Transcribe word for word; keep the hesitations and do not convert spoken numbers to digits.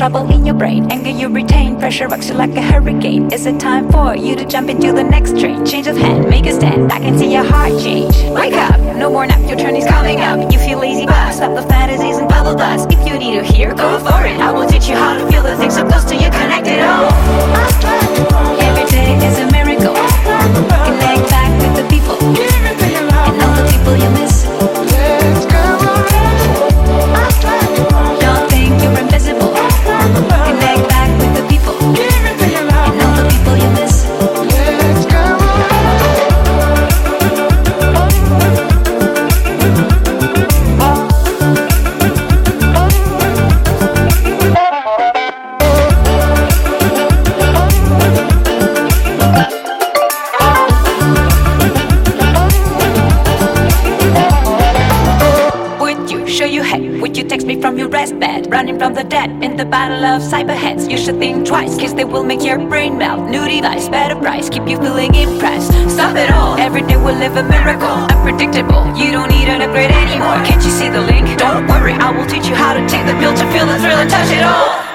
trouble in your brain. Anger you retain, pressure rocks you like a hurricane. Is it time for you to jump into the next train? Change of hand, make a stand, I can see your heart change. Wake up, no more nap, your turn is coming up. You feel lazy but stop the fantasies and bubble dust. If you need to hear, go for it. I will teach you how to feel the things so close to you, connected all. Every day is a miracle. Connect back with the people and all the people you miss. Don't think you're invisible. Connect back with the people and all the people you miss. Would you text me from your rest bed? Running from the dead in the battle of cyberheads. You should think twice, cause they will make your brain melt. New device, better price, keep you feeling impressed. Stop it all, every day we'll live a miracle. Unpredictable, you don't need an upgrade anymore. Can't you see the link? Don't worry, I will teach you how to take the pill to feel the thrill and touch it all.